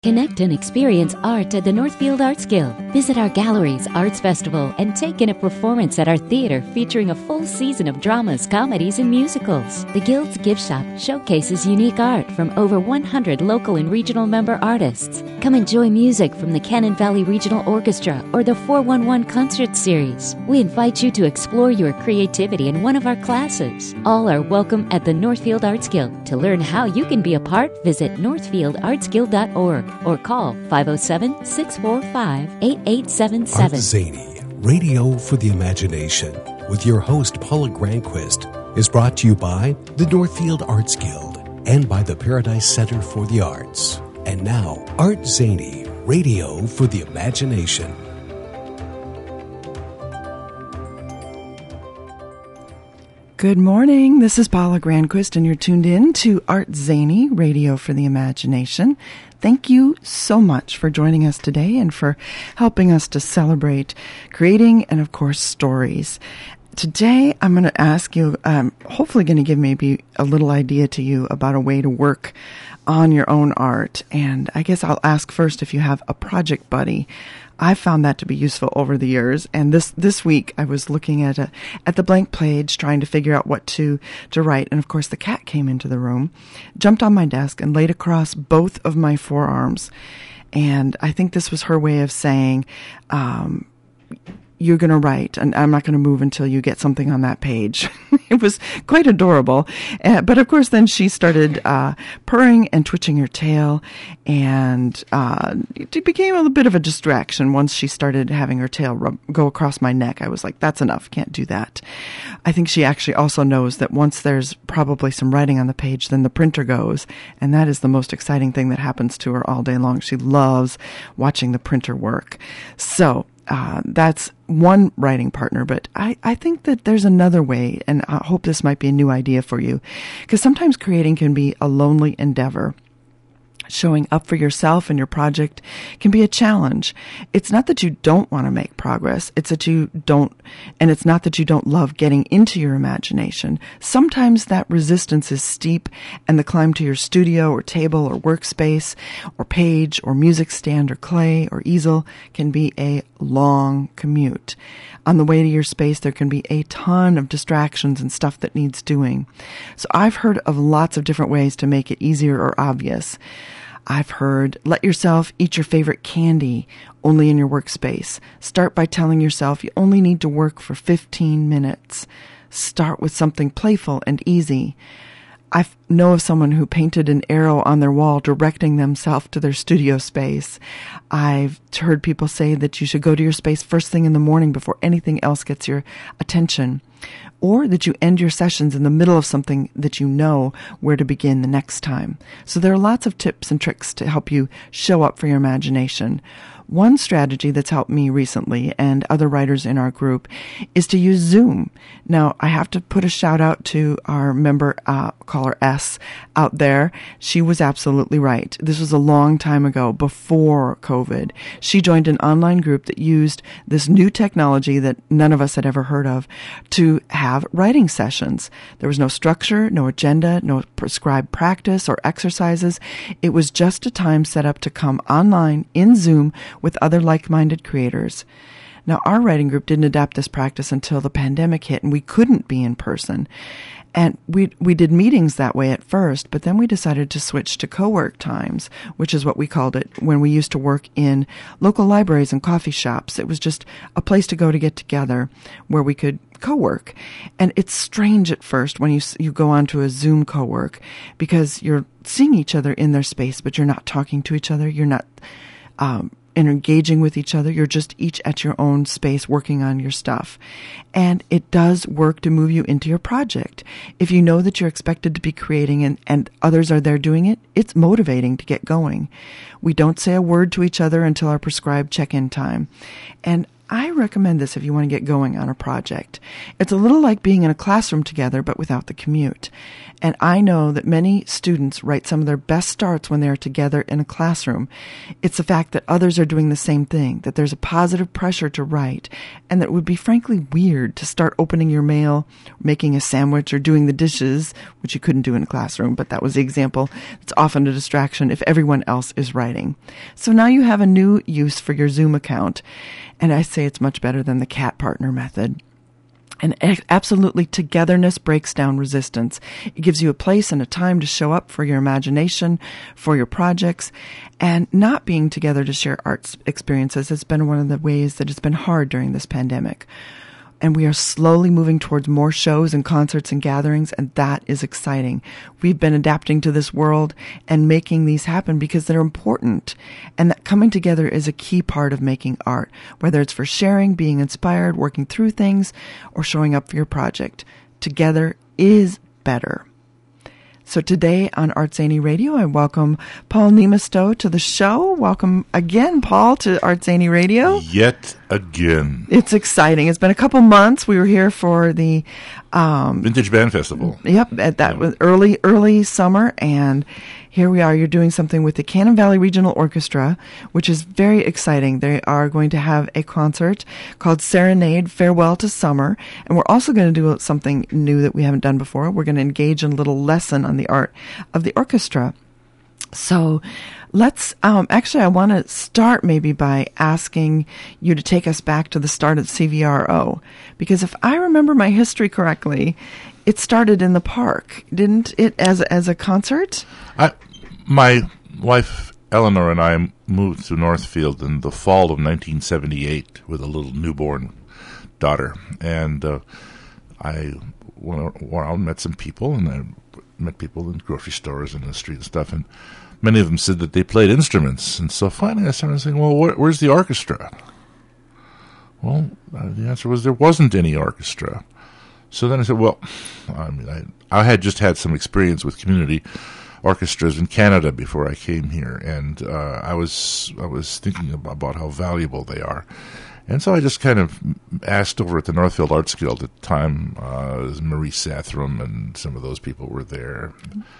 Connect and experience art at the Northfield Arts Guild. Visit our galleries, arts festival, and take in a performance at our theater featuring a full season of dramas, comedies, and musicals. The Guild's gift shop showcases unique art from over 100 local and regional member artists. Come enjoy music from the Cannon Valley Regional Orchestra or the 411 Concert Series. We invite you to explore your creativity in one of our classes. All are welcome at the Northfield Arts Guild. To learn how you can be a part, visit northfieldartsguild.org. or call 507-645-8877. Art Zany, Radio for the Imagination, with your host Paula Granquist, is brought to you by the Northfield Arts Guild and by the Paradise Center for the Arts. And now, Art Zany, Radio for the Imagination. Good morning. This is Paula Granquist, and you're tuned in to Art Zany, Radio for the Imagination. Thank you so much for joining us today and for helping us to celebrate creating and, of course, stories. Today, I'm going to ask you, hopefully going to give maybe a little idea to you about a way to work on your own art. And I guess I'll ask first if you have a project buddy. I found that to be useful over the years. And this week I was looking at the blank page, trying to figure out what to write. And of course the cat came into the room, jumped on my desk and laid across both of my forearms. And I think this was her way of saying, you're going to write, and I'm not going to move until you get something on that page. It was quite adorable. But of course, then she started purring and twitching her tail, and it became a little bit of a distraction once she started having her tail go across my neck. I was like, that's enough. Can't do that. I think she actually also knows that once there's probably some writing on the page, then the printer goes, and that is the most exciting thing that happens to her all day long. She loves watching the printer work. So that's one writing partner, but I think that there's another way, and I hope this might be a new idea for you, because sometimes creating can be a lonely endeavor. Showing up for yourself and your project can be a challenge. It's not that you don't want to make progress. It's that you don't, and it's not that you don't love getting into your imagination. Sometimes that resistance is steep, and the climb to your studio or table or workspace or page or music stand or clay or easel can be a long commute. On the way to your space, there can be a ton of distractions and stuff that needs doing. So I've heard of lots of different ways to make it easier or obvious. I've heard, let yourself eat your favorite candy only in your workspace. Start by telling yourself you only need to work for 15 minutes. Start with something playful and easy. I know of someone who painted an arrow on their wall directing themselves to their studio space. I've heard people say that you should go to your space first thing in the morning before anything else gets your attention. Or that you end your sessions in the middle of something that you know where to begin the next time. So there are lots of tips and tricks to help you show up for your imagination. One strategy that's helped me recently and other writers in our group is to use Zoom. Now, I have to put a shout out to our member, caller S out there. She was absolutely right. This was a long time ago, before COVID. She joined an online group that used this new technology that none of us had ever heard of to have writing sessions. There was no structure, no agenda, no prescribed practice or exercises. It was just a time set up to come online in Zoom with other like-minded creators. Now, our writing group didn't adapt this practice until the pandemic hit and we couldn't be in person. And we did meetings that way at first, but then we decided to switch to co-work times, which is what we called it when we used to work in local libraries and coffee shops. It was just a place to go to get together where we could co-work. And it's strange at first when you go onto a Zoom co-work because you're seeing each other in their space, but you're not talking to each other. You're not and engaging with each other. You're just each at your own space working on your stuff. And it does work to move you into your project. If you know that you're expected to be creating and others are there doing it, it's motivating to get going. We don't say a word to each other until our prescribed check-in time. And I recommend this if you want to get going on a project. It's a little like being in a classroom together, but without the commute. And I know that many students write some of their best starts when they are together in a classroom. It's the fact that others are doing the same thing, that there's a positive pressure to write, and that it would be frankly weird to start opening your mail, making a sandwich, or doing the dishes, which you couldn't do in a classroom, but that was the example. It's often a distraction if everyone else is writing. So now you have a new use for your Zoom account, and I say it's much better than the cat partner method. And absolutely, togetherness breaks down resistance. It gives you a place and a time to show up for your imagination, for your projects, and not being together to share arts experiences has been one of the ways that it's been hard during this pandemic. And we are slowly moving towards more shows and concerts and gatherings, and that is exciting. We've been adapting to this world and making these happen because they're important. And that coming together is a key part of making art, whether it's for sharing, being inspired, working through things, or showing up for your project. Together is better. So today on Art Zany Radio, I welcome Paul Niemisto to the show. Welcome again, Paul, to Art Zany Radio. Yet again. It's exciting. It's been a couple months. We were here for the Vintage Band Festival. Yep, that was early summer, and here we are. You're doing something with the Cannon Valley Regional Orchestra, which is very exciting. They are going to have a concert called Serenade, Farewell to Summer, and we're also going to do something new that we haven't done before. We're going to engage in a little lesson on the art of the orchestra. So let's, actually, I want to start maybe by asking you to take us back to the start of CVRO, because if I remember my history correctly, it started in the park, didn't it, as a concert? My wife, Eleanor, and I moved to Northfield in the fall of 1978 with a little newborn daughter. And I went around, met some people, and I met people in grocery stores and in the street and stuff, and many of them said that they played instruments. And so finally I started saying, well, where's the orchestra? Well, the answer was there wasn't any orchestra. So then I said, well, I had just had some experience with community orchestras in Canada before I came here, and I was thinking about how valuable they are. And so I just kind of asked over at the Northfield Arts Guild at the time, Marie Sathram and some of those people were there,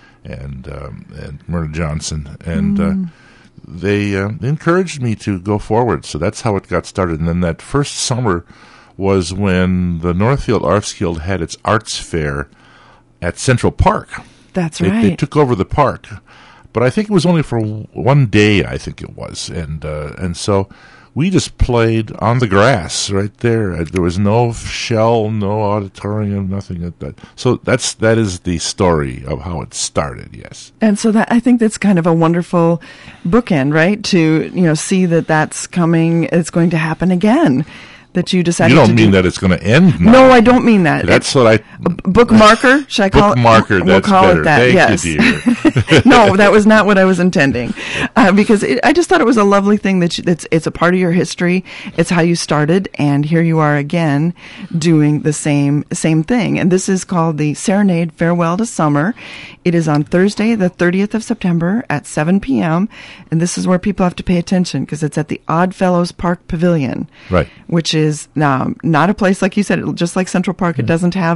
and Myrna Johnson, and they encouraged me to go forward. So that's how it got started. And then that first summer was when the Northfield Arts Guild had its arts fair at Central Park. That's right. They took over the park, but I think it was only for one day. I think it was, and so we just played on the grass right there. There was no shell, no auditorium, nothing like that. So that is the story of how it started. Yes, and so I think that's kind of a wonderful bookend, right? To see that that's coming. It's going to happen again. That you decided to do. You don't mean that it's going to end now. No, I don't mean that. That's what I... Bookmarker? Should I call bookmarker, it? That's we'll call better. It that. Thank yes. you, dear. No, that was not what I was intending. Because I just thought it was a lovely thing that it's a part of your history. It's how you started, and here you are again doing the same thing. And this is called the Serenade, Farewell to Summer. It is on Thursday, the 30th of September at 7 p.m., and this is where people have to pay attention because it's at the Oddfellows Park Pavilion. Right. Which is not a place, like you said, just like Central Park. It doesn't have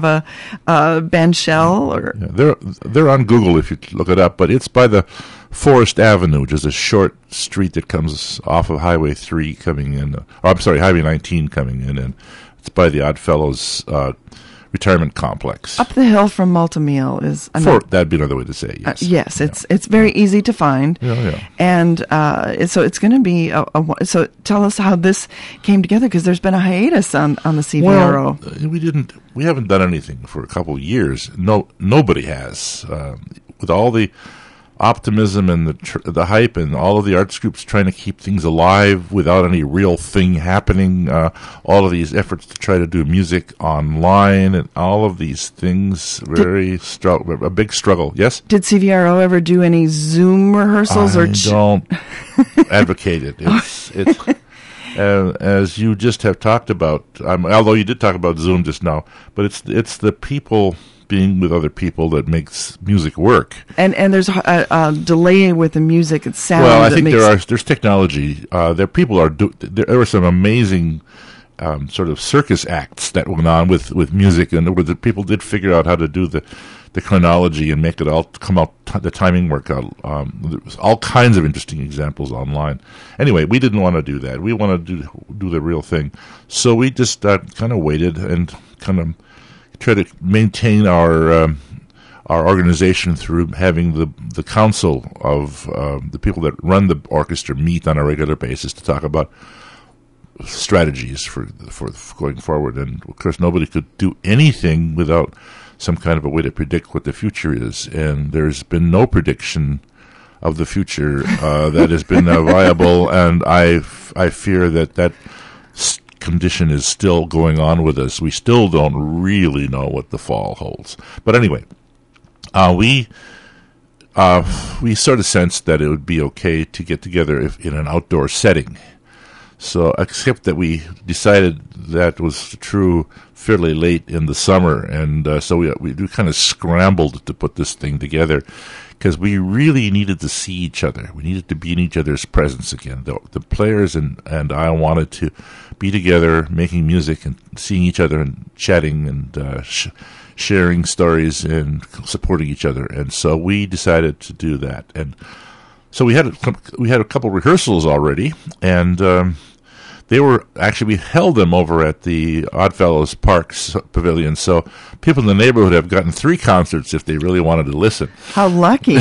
a band shell. Or they're on Google if you look it up, but it's by the Forest Avenue, which is a short street that comes off of Highway 3 coming in. Highway 19 coming in, and it's by the Oddfellows retirement complex. Up the hill from Multimeal is... that'd be another way to say it, yes. Yes, it's very easy to find. Yeah. And so it's going to be... so tell us how this came together, because there's been a hiatus on the CVRO. Well, we haven't done anything for a couple of years. Nobody has. With all the optimism and the hype and all of the arts groups trying to keep things alive without any real thing happening, all of these efforts to try to do music online and all of these things, a big struggle. Yes? Did CVRO ever do any Zoom rehearsals? I don't advocate it. It's as you just have talked about, although you did talk about Zoom just now, but it's the people being with other people that makes music work. And there's a delay with the music. It's sound. Well, I think there's technology. There are some amazing sort of circus acts that went on with music, and where the people did figure out how to do the chronology and make it all come out, the timing work out. There was all kinds of interesting examples online. Anyway, we didn't want to do that. We wanted to do the real thing. So we just kind of waited and kind of tried to maintain our organization through having the council of the people that run the orchestra meet on a regular basis to talk about strategies for going forward. And of course, nobody could do anything without some kind of a way to predict what the future is. And there's been no prediction of the future that has been viable. And I fear that condition is still going on with us. We still don't really know what the fall holds. But anyway, we sort of sensed that it would be okay to get together in an outdoor setting. So, except that we decided that was true fairly late in the summer, and so we kind of scrambled to put this thing together because we really needed to see each other. We needed to be in each other's presence again. The players and I wanted to be together, making music and seeing each other and chatting and sharing stories and supporting each other. And so we decided to do that. And so we had a couple rehearsals already, and we held them over at the Oddfellows Park Pavilion. So people in the neighborhood have gotten 3 concerts if they really wanted to listen. How lucky!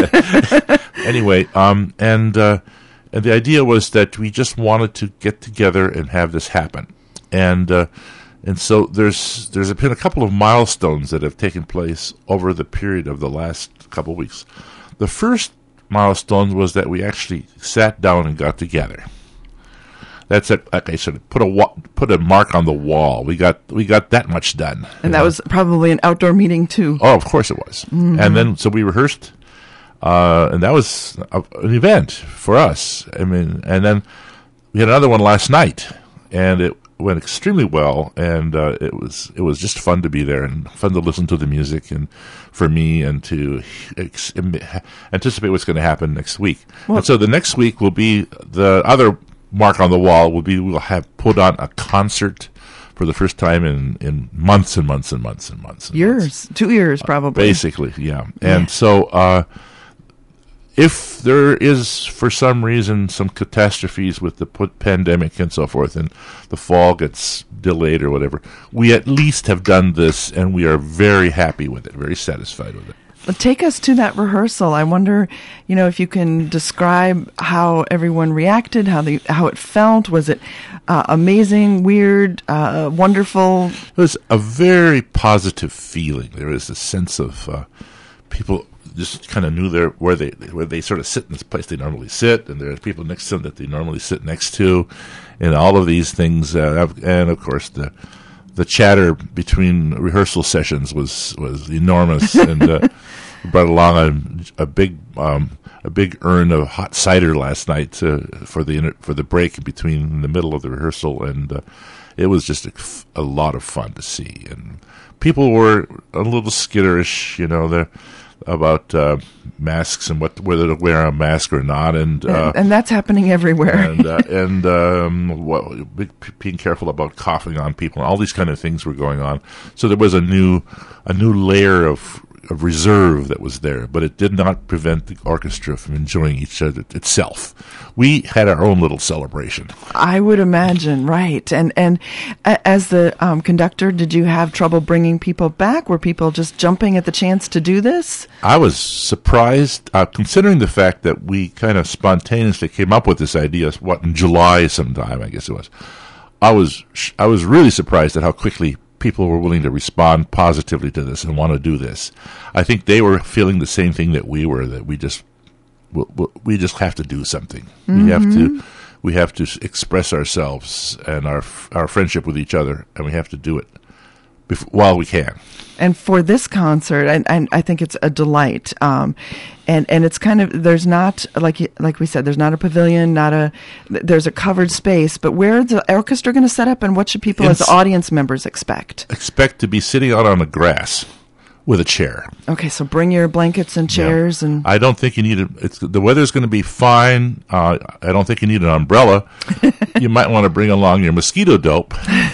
Anyway, and the idea was that we just wanted to get together and have this happen, and so there's been a couple of milestones that have taken place over the period of the last couple of weeks. The first milestone was that we actually sat down and got together. That's it. Like I said, put a mark on the wall. We got that much done. And that was probably an outdoor meeting too. Oh, of course it was. Mm-hmm. And then so we rehearsed, and that was an event for us. I mean, and then we had another one last night, and it went extremely well. And it was just fun to be there and fun to listen to the music, and for me and to anticipate what's going to happen next week. Well, and so the next week will be the other mark on the wall. We'll have put on a concert for the first time in months and months and months and months. And years, months. 2 years probably. Basically, yeah. And so if there is, for some reason, some catastrophes with the pandemic and so forth, and the fall gets delayed or whatever, we at least have done this, and we are very happy with it, very satisfied with it. Take us to that rehearsal. I wonder, if you can describe how everyone reacted, how it felt. Was it amazing, weird, wonderful? It was a very positive feeling. There was a sense of people just kind of knew where they sort of sit in this place they normally sit, and there are people next to them that they normally sit next to, and all of these things. And of course the chatter between rehearsal sessions was enormous, and brought along a big urn of hot cider last night for the break between the middle of the rehearsal, and it was just a lot of fun to see. And people were a little skitterish, about masks and whether to wear a mask or not, and that's happening everywhere. Being careful about coughing on people, and all these kind of things were going on. So there was a new layer of reserve that was there, but it did not prevent the orchestra from enjoying each other itself. We had our own little celebration. I would imagine, right? And as the conductor, did you have trouble bringing people back? Were people just jumping at the chance to do this? I was surprised, considering the fact that we kind of spontaneously came up with this idea. In July sometime, I guess it was. I was really surprised at how quickly people were willing to respond positively to this and want to do this. I think they were feeling the same thing that we were, that we just have to do something. Mm-hmm. We have to express ourselves and our friendship with each other, and we have to do it while we can. And for this concert, and I think it's a delight. And it's kind of, there's not, like we said, there's not a pavilion, there's a covered space, but where's the orchestra going to set up, and what should people as audience members expect? Expect to be sitting out on the grass with a chair. Okay, so bring your blankets and chairs, and I don't think you need the weather's going to be fine. I don't think you need an umbrella. You might want to bring along your mosquito dope.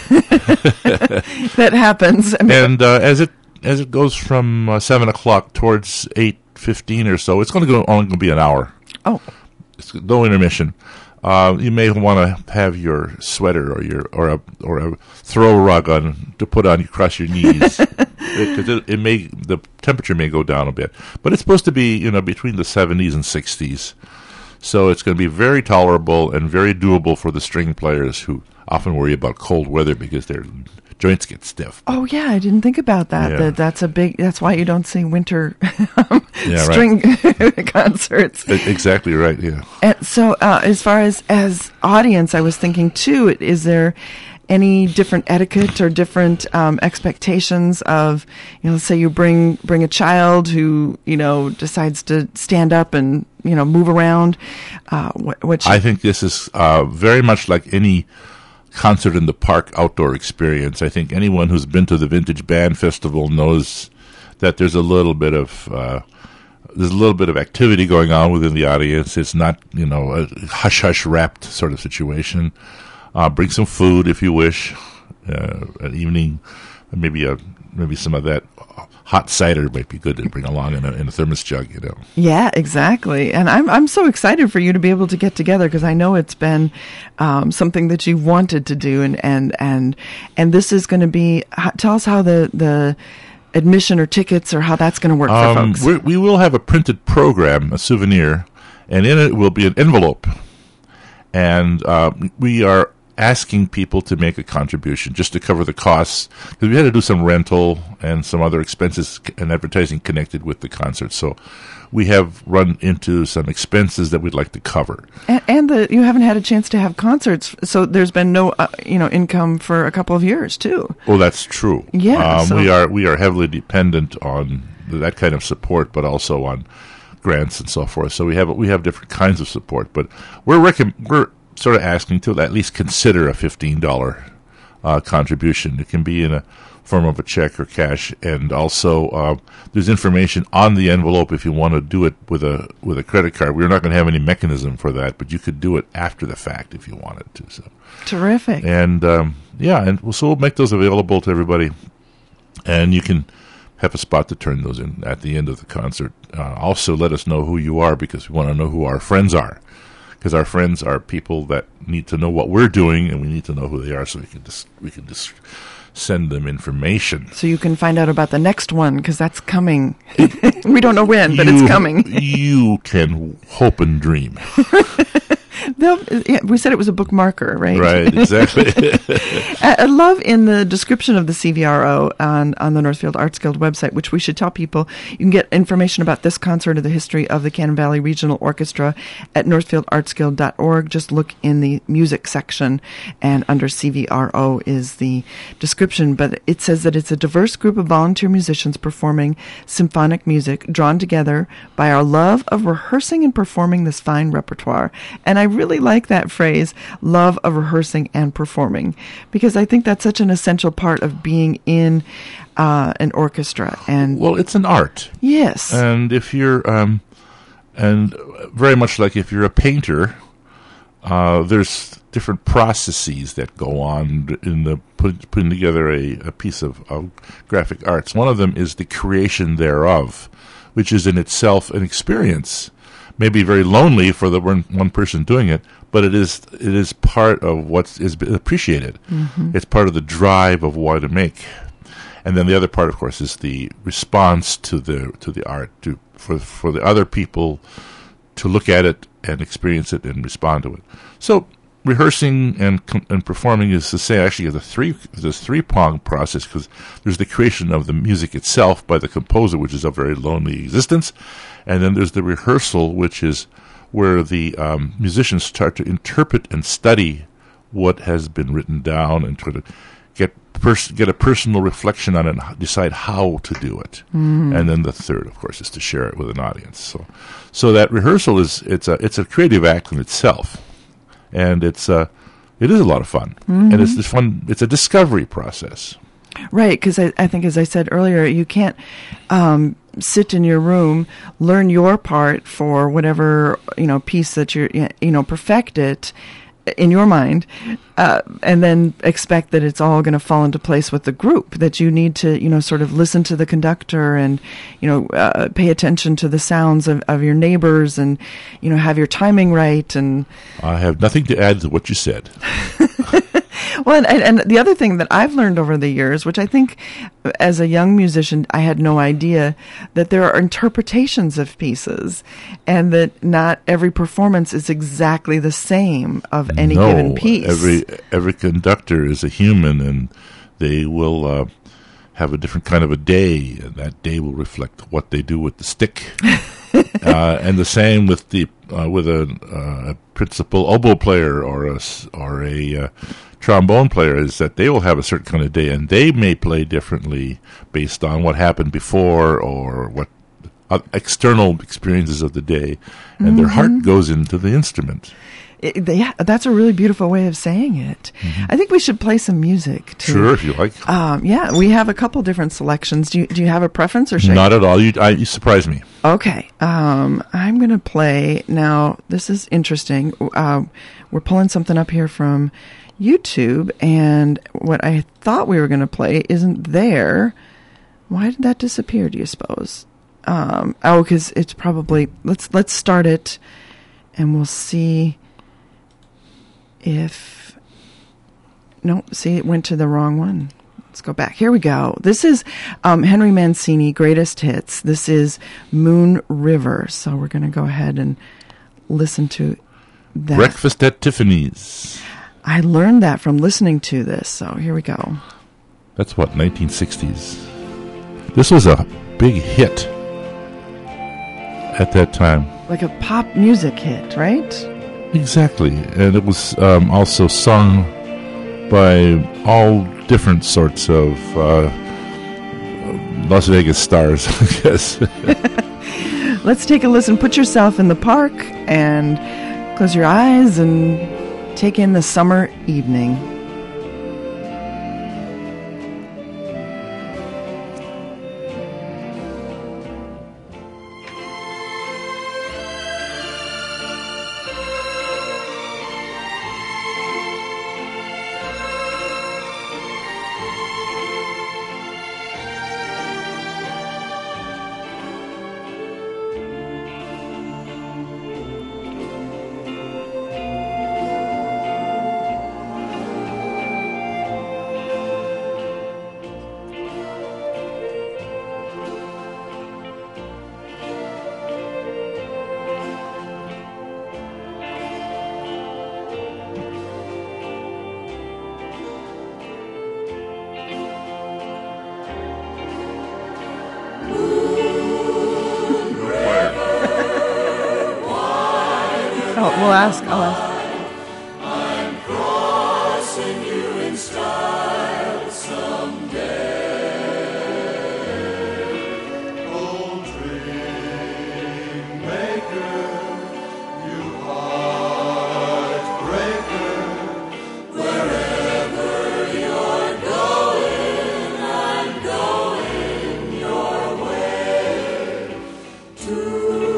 that happens. I mean, And as it goes from 7:00 towards 8:15 or so, it's only going to be an hour. oh, It's no intermission. You may want to have your sweater or a throw rug on to put on across your knees. The temperature may go down a bit, but it's supposed to be between the 70s and 60s, so it's going to be very tolerable and very doable for the string players who often worry about cold weather because their joints get stiff. oh yeah, I didn't think about that. Yeah. That's why you don't see winter Yeah, string concerts. Exactly right. Yeah. And so, as far as audience, I was thinking too. Is there any different etiquette or different expectations of, let's say you bring a child who decides to stand up and move around. I think this is very much like any concert in the park outdoor experience. I think anyone who's been to the Vintage Band Festival knows that there's a little bit of activity going on within the audience. It's not a hush wrapped sort of situation. Bring some food if you wish. An evening, maybe some of that hot cider might be good to bring along in a thermos jug. Yeah, exactly. And I'm so excited for you to be able to get together, because I know it's been something that you wanted to do, and this is going to be. Tell us how the admission or tickets or how that's going to work for folks. We will have a printed program, a souvenir, and in it will be an envelope, and we are asking people to make a contribution just to cover the costs, because we had to do some rental and some other expenses and advertising connected with the concert. So we have run into some expenses that we'd like to cover. And you haven't had a chance to have concerts, so there's been no income for a couple of years too. Well, that's true. Yeah, we are heavily dependent on that kind of support, but also on grants and so forth. So we have different kinds of support, but we're sort of asking to at least consider a $15 contribution. It can be in a form of a check or cash, and also there's information on the envelope if you want to do it with a credit card. We're not going to have any mechanism for that, but you could do it after the fact if you wanted to. So terrific. And so we'll make those available to everybody, and you can have a spot to turn those in at the end of the concert. Also, let us know who you are, because we want to know who our friends are. Because our friends are people that need to know what we're doing, and we need to know who they are, so we can just send them information. So you can find out about the next one, because that's coming. We don't know when, but it's coming. You can hope and dream. We said it was a bookmarker, right? Right, exactly. I love in the description of the CVRO on the Northfield Arts Guild website, which we should tell people, you can get information about this concert or the history of the Cannon Valley Regional Orchestra at northfieldartsguild.org. Just look in the music section, and under CVRO is the description. But it says that it's a diverse group of volunteer musicians performing symphonic music, drawn together by our love of rehearsing and performing this fine repertoire. And I really like that phrase, love of rehearsing and performing, because I think that's such an essential part of being in an orchestra. And well, it's an art. Yes. And if you're, and very much like if you're a painter, there's different processes that go on in the putting together a piece of graphic arts. One of them is the creation thereof, which is in itself an experience. Maybe very lonely for the one person doing it, but it is part of what is appreciated. Mm-hmm. It's part of the drive of what to make, and then the other part, of course, is the response to the art, for the other people to look at it and experience it and respond to it. So rehearsing and performing is the same. Actually, it's a three-pronged process, because there's the creation of the music itself by the composer, which is a very lonely existence. And then there's the rehearsal, which is where the musicians start to interpret and study what has been written down and try to get a personal reflection on it and decide how to do it. Mm-hmm. And then the third, of course, is to share it with an audience. So that rehearsal it's a creative act in itself, and it is a lot of fun, mm-hmm. and it's fun. It's a discovery process. Right, because I think, as I said earlier, you can't sit in your room, learn your part for whatever piece that you're perfect it in your mind, and then expect that it's all going to fall into place with the group. That you need to sort of listen to the conductor and pay attention to the sounds of your neighbors and have your timing right. And I have nothing to add to what you said. Well, and the other thing that I've learned over the years, which I think as a young musician I had no idea, that there are interpretations of pieces, and that not every performance is exactly the same of any given piece. Every conductor is a human, and they will have a different kind of a day, and that day will reflect what they do with the stick. And the same with a principal oboe player or a trombone player, is that they will have a certain kind of day, and they may play differently based on what happened before or what external experiences of the day, and their heart goes into the instrument. Yeah, that's a really beautiful way of saying it. Mm-hmm. I think we should play some music too. Sure, if you like. Yeah, we have a couple different selections. Do you have a preference, or should Not at all. You surprise me. Okay, I'm going to play now. This is interesting. We're pulling something up here from YouTube, and what I thought we were going to play isn't there. Why did that disappear, do you suppose? Because it's probably... Let's start it, and we'll see if... No, see, it went to the wrong one. Let's go back. Here we go. This is Henry Mancini, Greatest Hits. This is Moon River. So we're going to go ahead and listen to that. Breakfast at Tiffany's. I learned that from listening to this, so here we go. That's what, 1960s. This was a big hit at that time. Like a pop music hit, right? Exactly. And it was also sung by all different sorts of Las Vegas stars, I guess. Let's take a listen. Put yourself in the park and close your eyes and take in the summer evening. I'll ask. I'm crossing you in style someday. Oh, dream maker, you heartbreaker, wherever you're going, I'm going your way. Two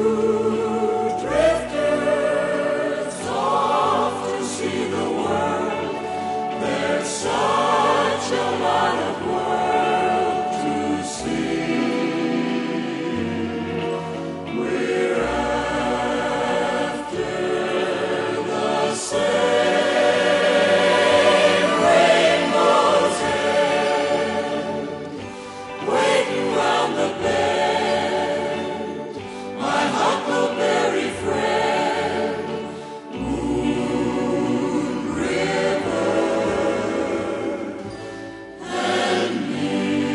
drifters off to see the world. There's such a lot of world to see. We're after the same rainbow's end, waiting round the bend. My huckleberry friend, Moon River, and me.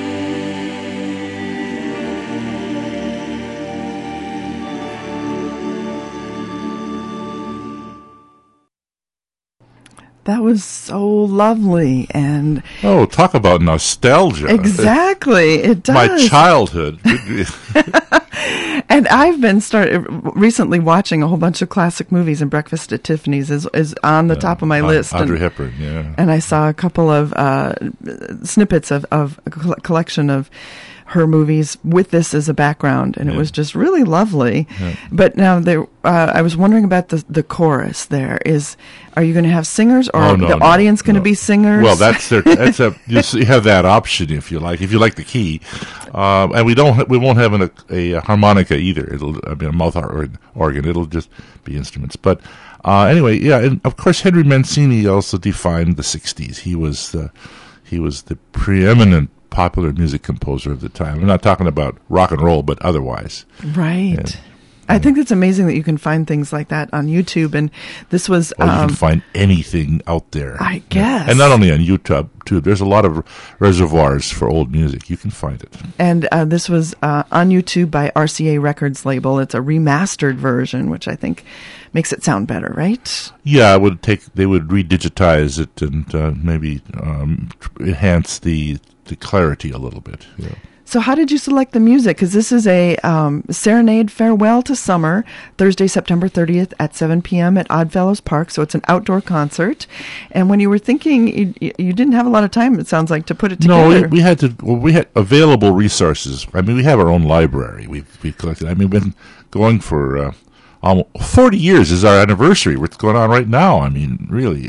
That was so lovely, and Oh, talk about nostalgia. exactly, it does. My childhood. And I've been recently watching a whole bunch of classic movies, and Breakfast at Tiffany's is on the top of my list. Audrey Hepburn, yeah. And I saw a couple of snippets of a collection of her movies with this as a background, and it was just really lovely. Yeah. But now I was wondering about the chorus. Are you going to have singers, or audience going to be singers? Well, you have that option if you like the key, and we won't have a harmonica either. It'll be a mouth organ. It'll just be instruments. But anyway, yeah, and of course Henry Mancini also defined the '60s. He was the preeminent popular music composer of the time. I'm not talking about rock and roll, but otherwise. Right. I think it's amazing that you can find things like that on YouTube. And this was... you can find anything out there. I guess. And not only on YouTube, too. There's a lot of reservoirs for old music. You can find it. And this was on YouTube by RCA Records label. It's a remastered version, which I think makes it sound better, right? Yeah, they would redigitize it and maybe enhance the clarity a little bit. Yeah. So how did you select the music? Because this is a Serenade Farewell to Summer, Thursday, September 30th at 7 p.m. at Oddfellows Park. So it's an outdoor concert. And when you were thinking, you didn't have a lot of time, it sounds like, to put it together. No, we had available resources. I mean, we have our own library. We've collected. I mean, we've been going for 40 years is our anniversary. What's going on right now? I mean, really.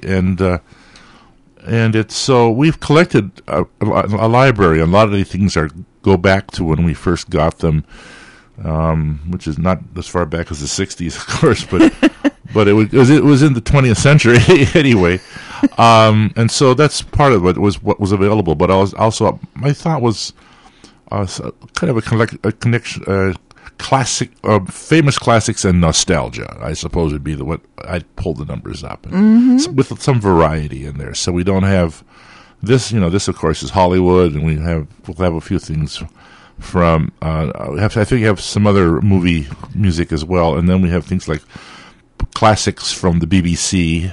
And it's so we've collected a library. A lot of the things go back to when we first got them, which is not as far back as the '60s, of course, but it was in the 20th century anyway. And so that's part of what was available. But I was also my thought was kind of a connection. Classic, famous classics and nostalgia, I suppose would be what I'd pull the numbers up with some variety in there. So we don't have this. This of course is Hollywood, and we'll have a few things from. I think we have some other movie music as well, and then we have things like classics from the BBC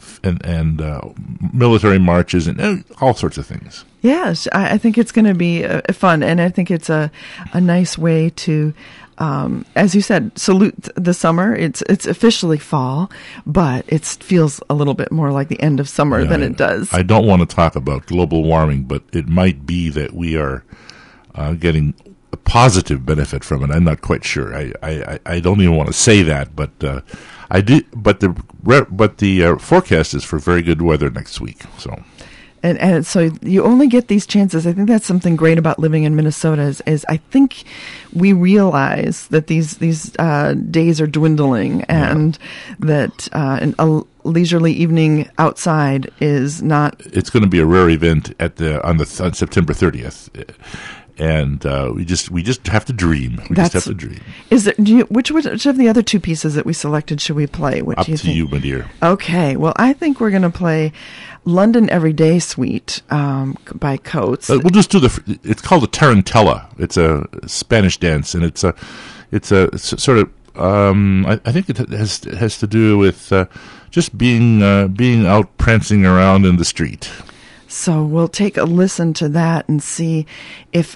and military marches and all sorts of things. Yes, I think it's going to be fun, and I think it's a nice way to, as you said, salute the summer. It's officially fall, but it feels a little bit more like the end of summer than it does. I don't want to talk about global warming, but it might be that we are getting a positive benefit from it. I'm not quite sure. I don't even want to say that, but I do. But the forecast is for very good weather next week. So. And so you only get these chances. I think that's something great about living in Minnesota is I think we realize that these days are dwindling, and that a leisurely evening outside is not. It's going to be a rare event on September 30th. And we just have to dream. Just have to dream. Is there? Which of the other two pieces that we selected should we play? What do you think? Up to you, my dear. Okay. Well, I think we're going to play London Everyday Suite by Coates. We'll just do it's called a tarantella. It's a Spanish dance, and it's sort of. I think it has to do with just being out prancing around in the street. So we'll take a listen to that and see if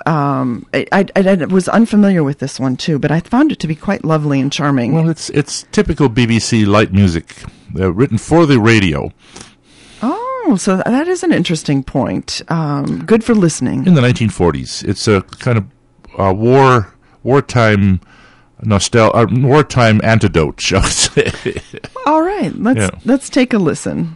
I was unfamiliar with this one too, but I found it to be quite lovely and charming. Well, it's typical BBC light music, written for the radio. Oh, so that is an interesting point. Good for listening. In the 1940s, it's a kind of wartime wartime antidote, shall I say? All right, let's take a listen.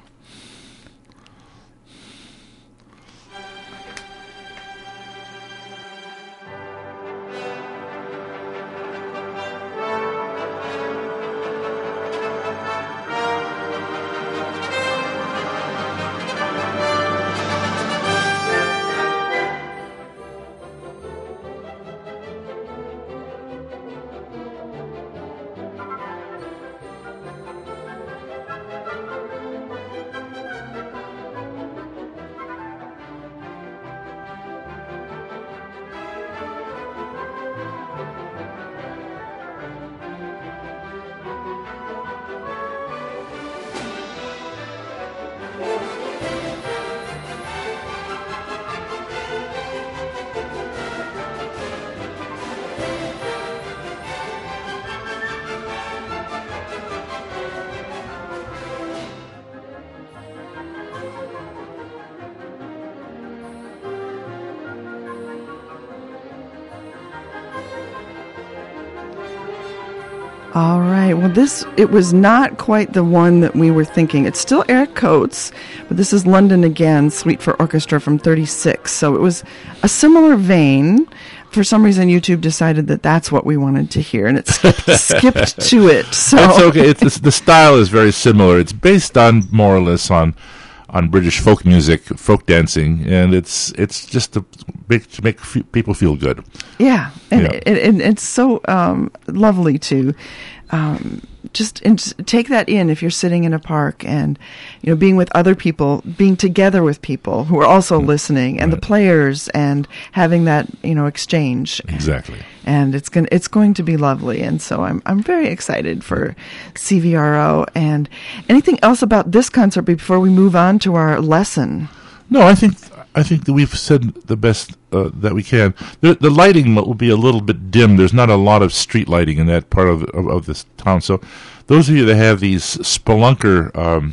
All right. Well, it was not quite the one that we were thinking. It's still Eric Coates, but this is London Again, Suite for Orchestra from 36. So it was a similar vein. For some reason, YouTube decided that that's what we wanted to hear, and it skipped to it. So That's okay. The style is very similar. It's based on more or less on British folk music, folk dancing, and it's just to make people feel good. Yeah, and Yeah. it's so lovely to just take that in if you're sitting in a park and being with other people, being together with people who are also listening, and the players, and having that exchange. Exactly. And it's going to be lovely, and so I'm very excited for CVRO. And anything else about this concert before we move on to our lesson? No, I think that we've said the best that we can. The lighting will be a little bit dim. There's not a lot of street lighting in that part of this town. So those of you that have these Spelunker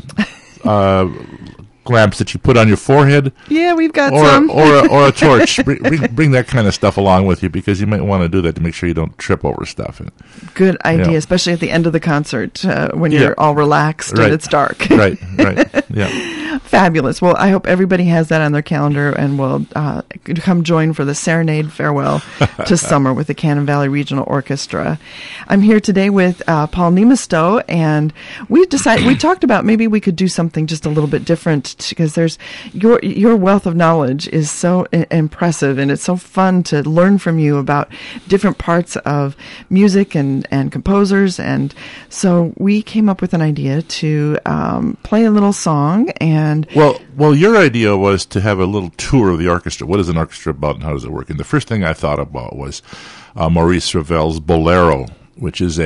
lamps that you put on your forehead, yeah, we've got some, or a torch, bring that kind of stuff along with you, because you might want to do that to make sure you don't trip over stuff. Good idea, Yeah. especially at the end of the concert when you're all relaxed Right. and it's dark. Right. Yeah. Fabulous. Well, I hope everybody has that on their calendar and will come join for the Serenade Farewell to Summer with the Cannon Valley Regional Orchestra. I'm here today with Paul Niemisto, and we talked about maybe we could do something just a little bit different, because there's your wealth of knowledge is so impressive, and it's so fun to learn from you about different parts of music and composers. And so we came up with an idea to play a little song. And Well, your idea was to have a little tour of the orchestra. What is an orchestra about, and how does it work? And the first thing I thought about was Maurice Ravel's Bolero, which is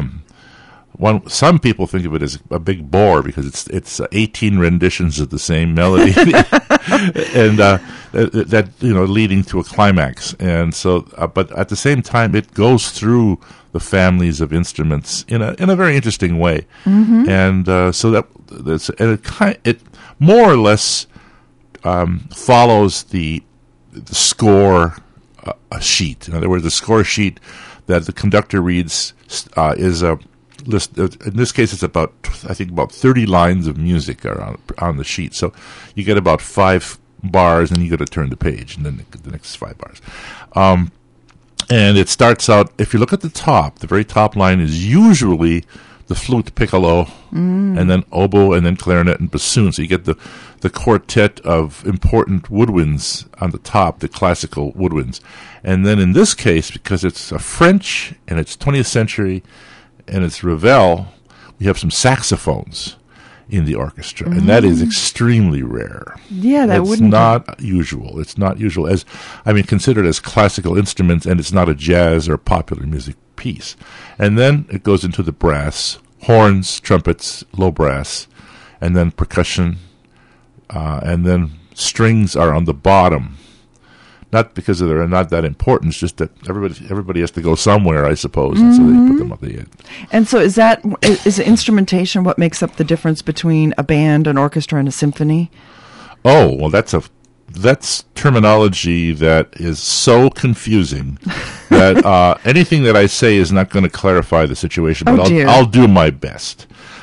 some people think of it as a big bore because it's 18 renditions of the same melody, and that leading to a climax. And so, but at the same time, it goes through the families of instruments in a very interesting way. Mm-hmm. And so it more or less follows the score sheet. In other words, the score sheet that the conductor reads is a list. In this case, it's about 30 lines of music are on the sheet. So you get about 5 bars, and you got to turn the page, and then the next 5 bars. And it starts out, if you look at the top, the very top line is usually the flute, piccolo, and then oboe, and then clarinet and bassoon. So you get the quartet of important woodwinds on the top, the classical woodwinds. And then in this case, because it's a French and it's 20th century and it's Ravel, we have some saxophones in the orchestra, and that is extremely rare. Yeah, It's not usual. It's not usual, considered as classical instruments, and it's not a jazz or popular music piece. And then it goes into the brass, horns, trumpets, low brass, and then percussion, and then strings are on the bottom. Not because they're not that important, it's just that everybody has to go somewhere, I suppose, and so they put them up the end. And so is the instrumentation what makes up the difference between a band, an orchestra, and a symphony? Oh, well, that's terminology that is so confusing that anything that I say is not going to clarify the situation, but I'll do my best.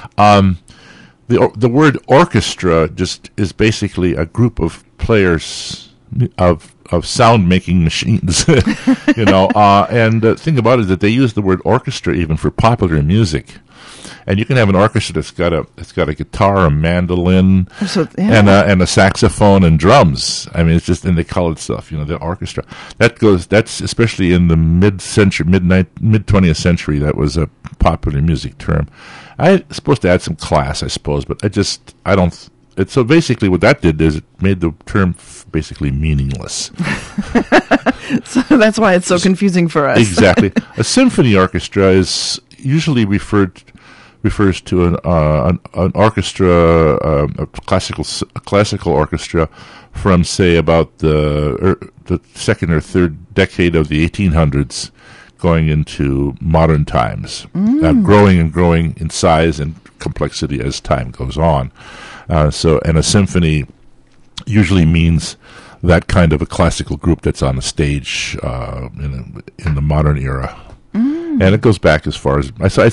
The word orchestra just is basically a group of players of sound making machines, and the thing about it is that they use the word orchestra even for popular music. And you can have an orchestra that's got a guitar, a mandolin, and a saxophone and drums. It's just, and they call it stuff, the orchestra. That's especially in the mid 20th century. That was a popular music term. I'm supposed to add some class, I suppose, but I don't. So basically, what that did is it made the term basically meaningless. So that's why it's so confusing for us. Exactly. A symphony orchestra is usually refers to an orchestra, a classical orchestra from, say, about the second or third decade of the 1800s, going into modern times, growing and growing in size and complexity as time goes on. And a symphony usually means that kind of a classical group that's on a stage in the modern era. and it goes back as far as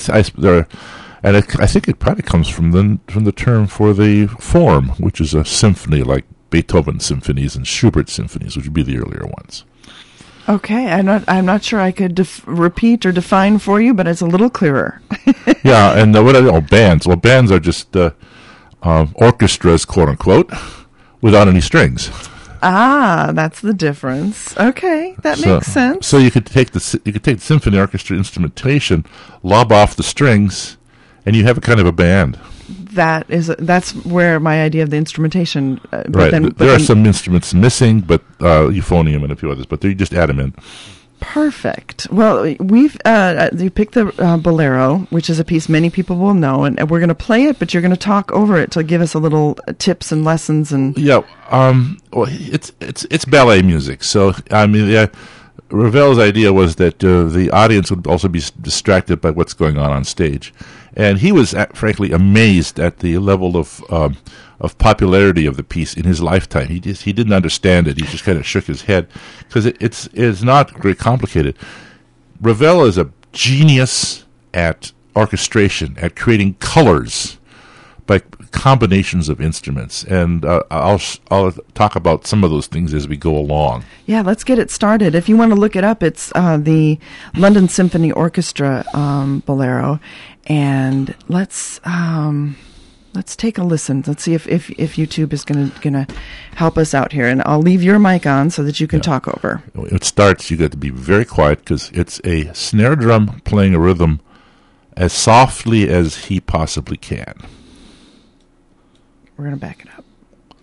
I think it probably comes from the term for the form, which is a symphony like Beethoven symphonies and Schubert symphonies, which would be the earlier ones. Okay, I'm not sure I could repeat or define for you, but it's a little clearer. Yeah, and bands. Well, bands are just orchestras, quote unquote, without any strings. Ah, that's the difference. Okay, that makes sense. So you could take the symphony orchestra instrumentation, lob off the strings, and you have a kind of a band. That's where my idea of the instrumentation. Right. There are some instruments missing, but euphonium and a few others, but you just add them in. Perfect. Well, you picked the Bolero, which is a piece many people will know, and we're going to play it, but you're going to talk over it to give us a little tips and lessons. And yeah, well, it's ballet music, so I mean, Ravel's idea was that the audience would also be distracted by what's going on stage, and he was frankly amazed at the level of popularity of the piece in his lifetime. He didn't understand it. He just kind of shook his head because it's not very complicated. Ravel is a genius at orchestration, at creating colors by combinations of instruments, and I'll talk about some of those things as we go along. Yeah, let's get it started. If you want to look it up, it's the London Symphony Orchestra Bolero, and let's take a listen. Let's see if YouTube is gonna help us out here, and I'll leave your mic on so that you can talk over. It starts. You got to be very quiet because it's a snare drum playing a rhythm as softly as he possibly can. We're going to back it up.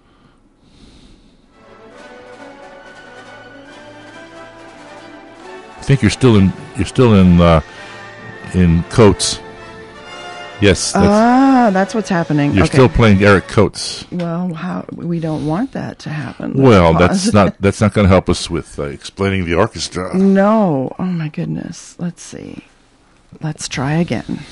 I think you're still in Coates. Yes. That's what's happening. You're still playing Eric Coates. Well, we don't want that to happen. Well, that's not going to help us with explaining the orchestra. No. Oh my goodness. Let's see. Let's try again.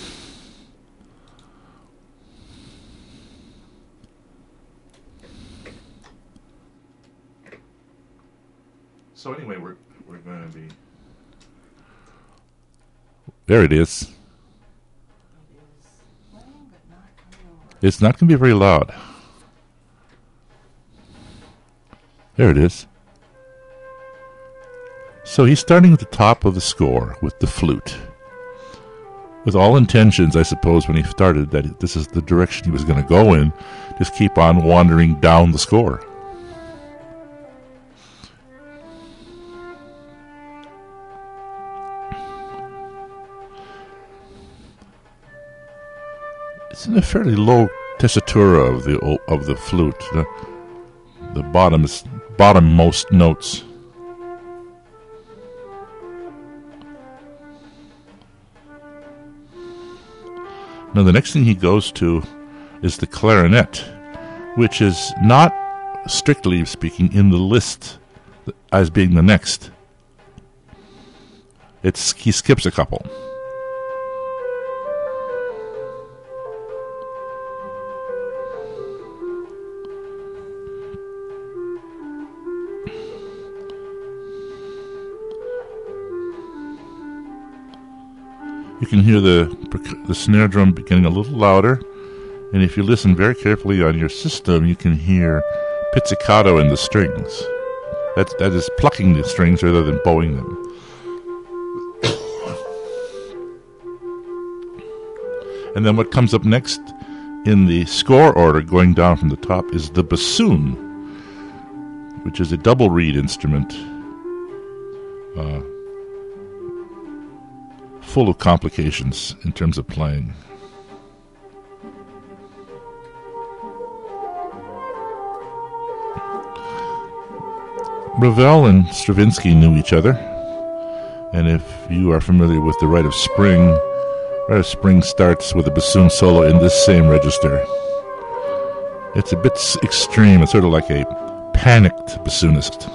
So anyway, we're going to be... There it is. It's not going to be very loud. There it is. So he's starting at the top of the score with the flute. With all intentions, I suppose, when he started, that this is the direction he was going to go in. Just keep on wandering down the score. It's in a fairly low tessitura of the flute, the bottommost notes. Now the next thing he goes to is the clarinet, which is not, strictly speaking, in the list as being the next. He skips a couple. You can hear the snare drum getting a little louder, and if you listen very carefully on your system, you can hear pizzicato in the strings. That is plucking the strings rather than bowing them. And then what comes up next in the score order, going down from the top, is the bassoon, which is a double reed instrument. Full of complications in terms of playing. Ravel and Stravinsky knew each other, and if you are familiar with the Rite of Spring starts with a bassoon solo in this same register. It's a bit extreme. It's sort of like a panicked bassoonist.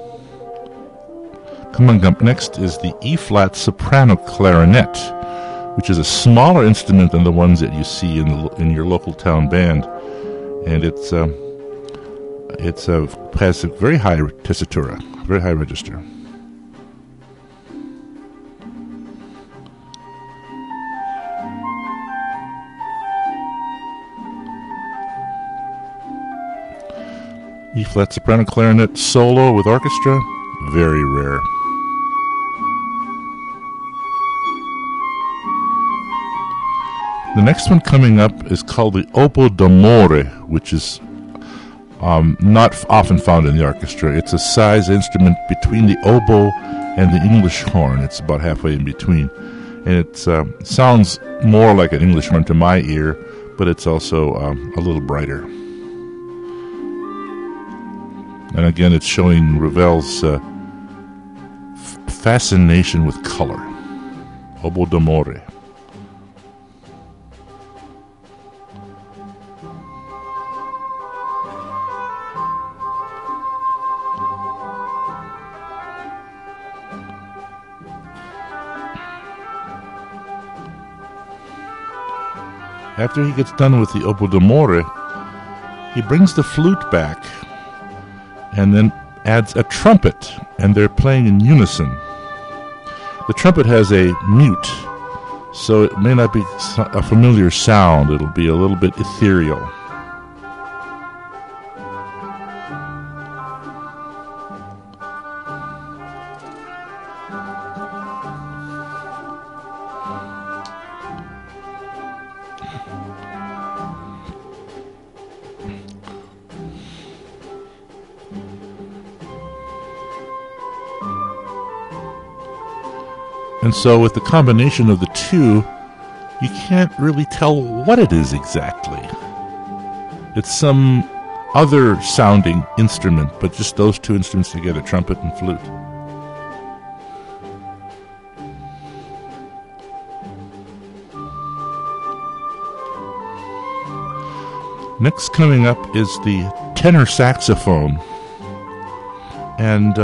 Coming up next is the E-flat soprano clarinet, which is a smaller instrument than the ones that you see in your local town band, and it has a very high tessitura, very high register. E-flat soprano clarinet solo with orchestra, very rare. The next one coming up is called the Oboe d'amore, which is not often found in the orchestra. It's a size instrument between the oboe and the English horn. It's about halfway in between. And it sounds more like an English horn to my ear, but it's also a little brighter. And again, it's showing Ravel's fascination with color. Oboe d'amore. After he gets done with the Oboe d'amore, he brings the flute back and then adds a trumpet, and they're playing in unison. The trumpet has a mute, so it may not be a familiar sound. It'll be a little bit ethereal. And so with the combination of the two, you can't really tell what it is exactly. It's some other sounding instrument, but just those two instruments together, trumpet and flute. Next coming up is the tenor saxophone. And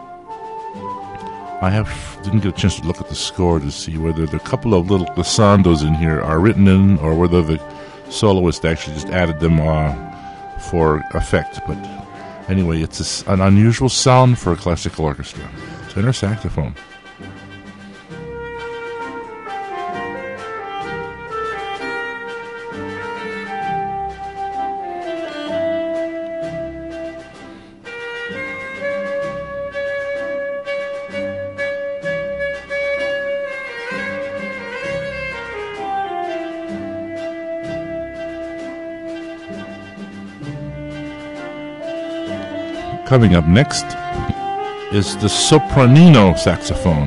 I didn't get a chance to look at the score to see whether the couple of little glissandos in here are written in or whether the soloist actually just added them for effect. But anyway, it's an unusual sound for a classical orchestra. Tenor saxophone. Coming up next is the sopranino saxophone.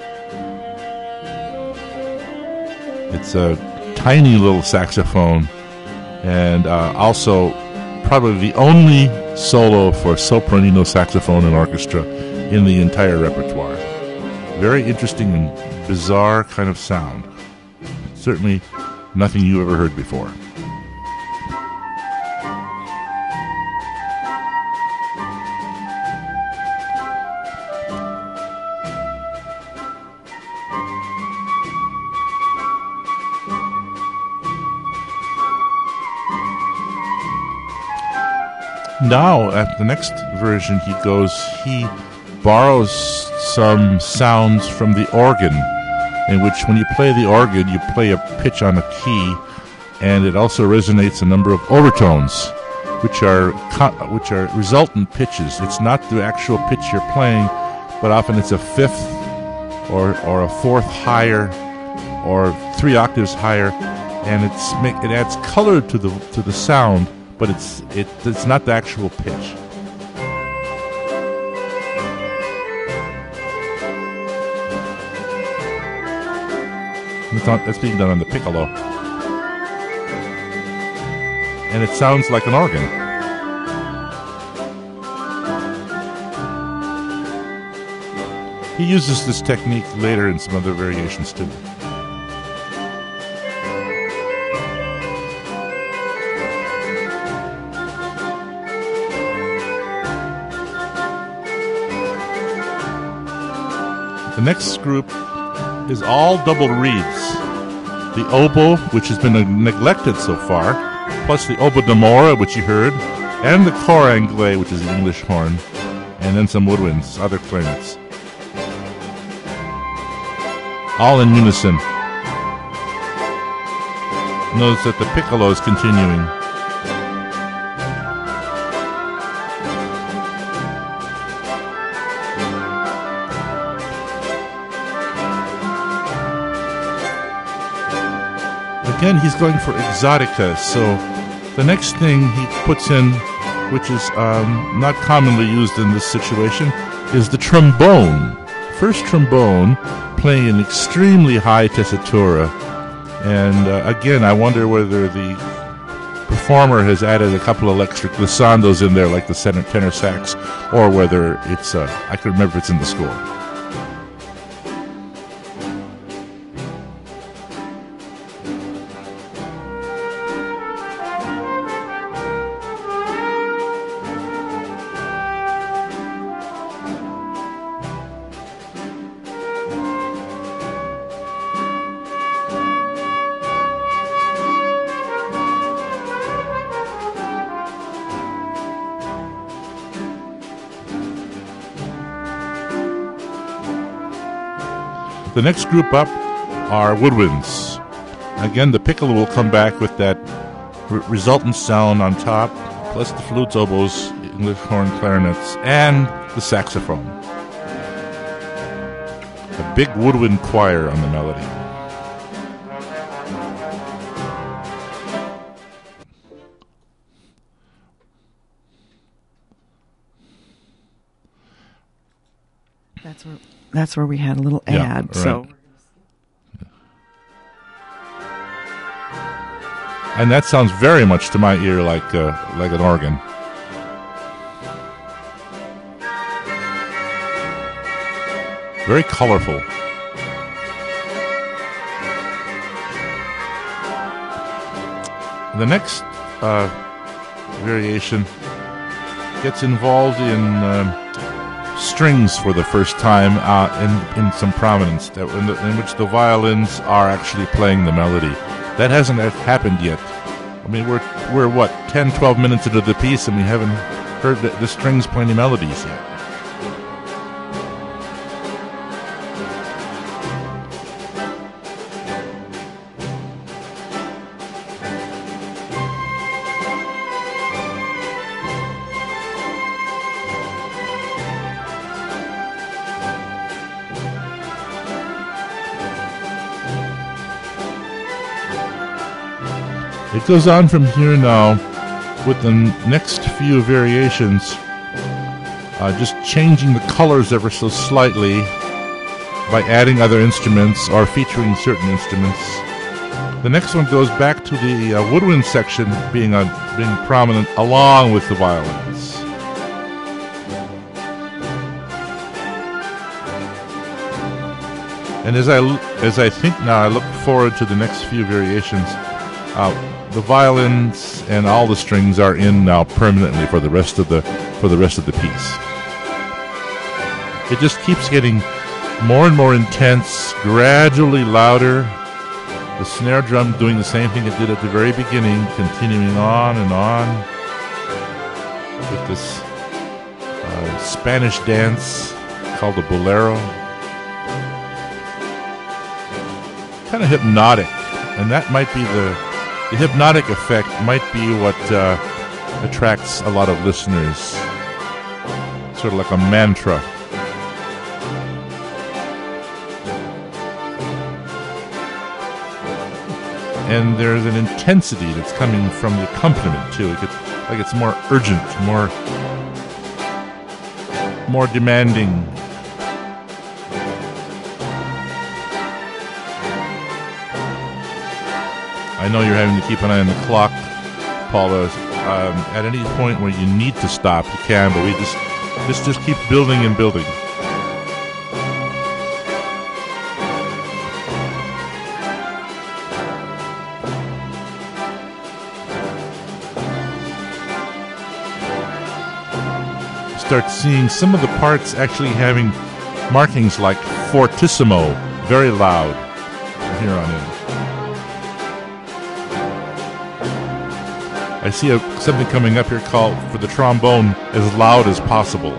It's a tiny little saxophone, and also probably the only solo for sopranino saxophone and orchestra in the entire repertoire. Very interesting and bizarre kind of sound. Certainly nothing you ever heard before. Now, at the next version, he borrows some sounds from the organ, in which when you play the organ, you play a pitch on a key, and it also resonates a number of overtones, which are resultant pitches. It's not the actual pitch you're playing, but often it's a fifth or a fourth higher, or 3 octaves higher, and it adds color to the sound. But it's not the actual pitch. That's being done on the piccolo. And it sounds like an organ. He uses this technique later in some other variations too. The next group is all double reeds. the oboe, which has been neglected so far, plus the oboe d'amore, which you heard, and the cor anglais, which is the English horn, and then some woodwinds, other clarinets. All in unison. Notice that the piccolo is continuing. Again, he's going for exotica, so the next thing he puts in, which is not commonly used in this situation, is the trombone. First trombone, playing an extremely high tessitura. And again, I wonder whether the performer has added a couple of extra glissandos in there, like the tenor sax, or whether it's, I can remember it's in the score. The next group up are woodwinds. Again, the piccolo will come back with that resultant sound on top, plus the flutes, oboes, English horn, clarinets, and the saxophone. A big woodwind choir on the melody. That's where we had a little ad. Right. So, and that sounds very much to my ear like an organ. Very colorful. The next variation gets involved in strings for the first time in some prominence, in which the violins are actually playing the melody. That hasn't happened yet. I mean, we're what, 10, 12 minutes into the piece, and we haven't heard the strings play any melodies yet. It goes on from here now with the next few variations, just changing the colors ever so slightly by adding other instruments or featuring certain instruments. The next one goes back to the woodwind section being prominent along with the violins. And as I think now, I look forward to the next few variations. The violins and all the strings are in now permanently for the rest of the piece. It just keeps getting more and more intense, gradually louder. The snare drum doing the same thing it did at the very beginning, continuing on and on with this Spanish dance called the bolero. Kind of hypnotic, and that might be the hypnotic effect might be what attracts a lot of listeners. Sort of like a mantra. And there's an intensity that's coming from the accompaniment too. It's more urgent, more demanding. I know you're having to keep an eye on the clock, Paula. At any point where you need to stop, you can, but we just keep building and building. Start seeing some of the parts actually having markings like fortissimo, very loud, from here on in. I see something coming up here called, for the trombone, As Loud as Possible.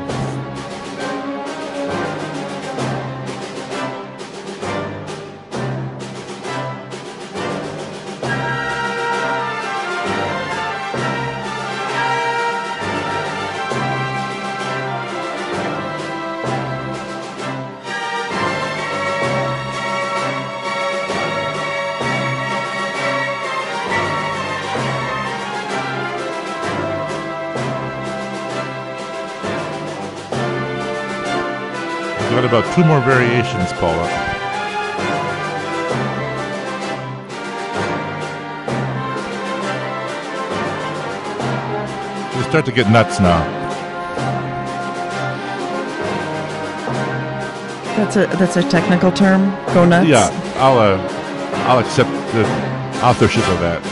Got about 2 more variations, Paula. You start to get nuts now. That's a technical term. Go nuts. Yeah, I'll accept the authorship of that.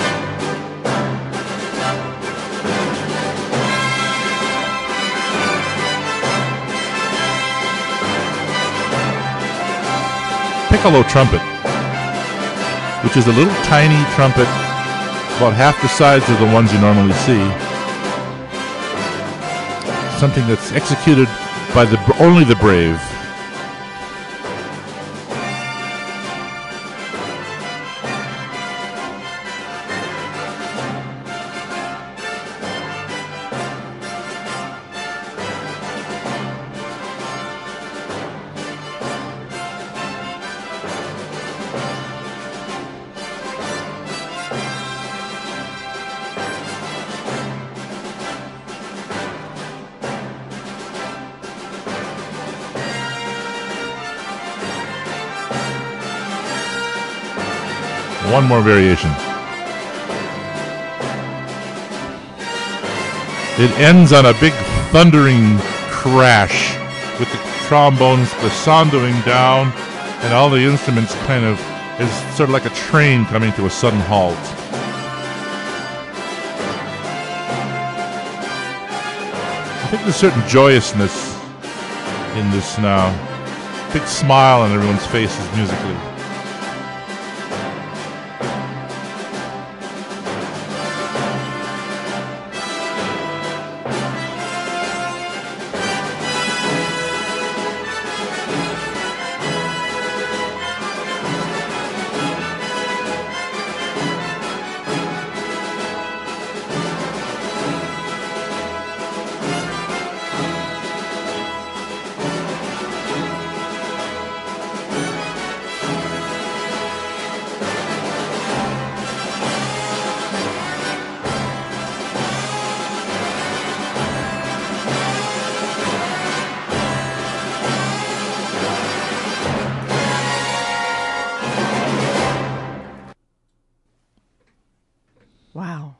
Piccolo trumpet, which is a little tiny trumpet, about half the size of the ones you normally see. Something that's executed by only the brave. One more variation. It ends on a big thundering crash with the trombones glissandoing down and all the instruments kind of is sort of like a train coming to a sudden halt. I think there's a certain joyousness in this now. Big smile on everyone's faces musically. Wow.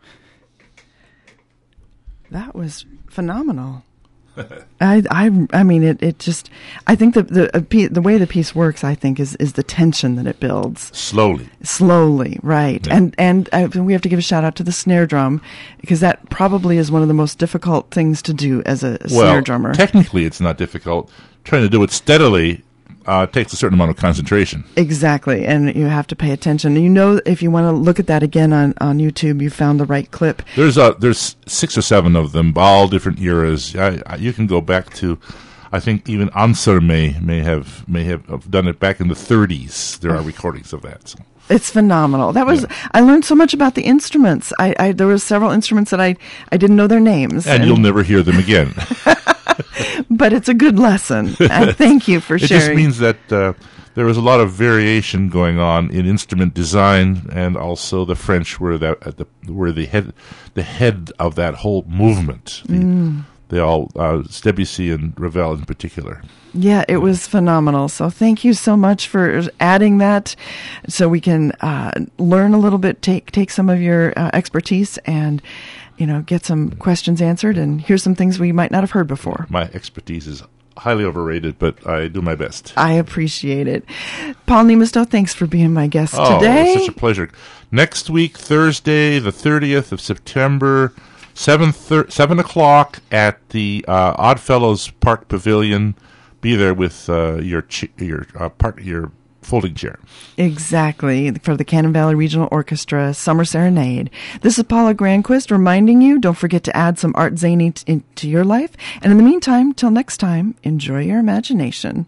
That was phenomenal. I mean, it just, I think the way the piece works, I think, is the tension that it builds. Slowly, right. Yeah. And we have to give a shout out to the snare drum, because that probably is one of the most difficult things to do as a snare drummer. Technically it's not difficult. Trying to do it steadily takes a certain amount of concentration. Exactly, and you have to pay attention. You know, if you want to look at that again on YouTube, you found the right clip. There's 6 or 7 of them, all different eras. You can go back to, I think even Anser may have done it back in the 30s. There are recordings of that. So. It's phenomenal. That was I learned so much about the instruments. There were several instruments that I didn't know their names, and you'll never hear them again. But it's a good lesson, and thank you for sharing. It just means that there was a lot of variation going on in instrument design, and also the French were the head of that whole movement. They all Debussy and Ravel in particular. Yeah, it was phenomenal. So thank you so much for adding that, so we can learn a little bit, take some of your expertise, and get some questions answered, and hear some things we might not have heard before. My expertise is highly overrated, but I do my best. I appreciate it. Paul Niemostow, thanks for being my guest today. It's such a pleasure. Next week, Thursday, the 30th of September, 7 o'clock at the Oddfellows Park Pavilion. Be there with your folding chair. Exactly, for the Cannon Valley Regional Orchestra Summer Serenade. This is Paula Granquist reminding you, don't forget to add some Art Zany into your life. And in the meantime, till next time, enjoy your imagination.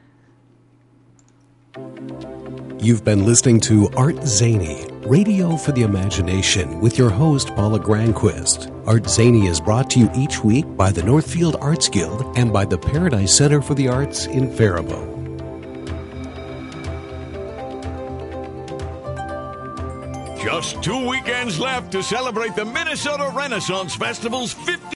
You've been listening to Art Zany, Radio for the Imagination, with your host, Paula Granquist. Art Zany is brought to you each week by the Northfield Arts Guild and by the Paradise Center for the Arts in Faribault. Just 2 weekends left to celebrate the Minnesota Renaissance Festival's 50th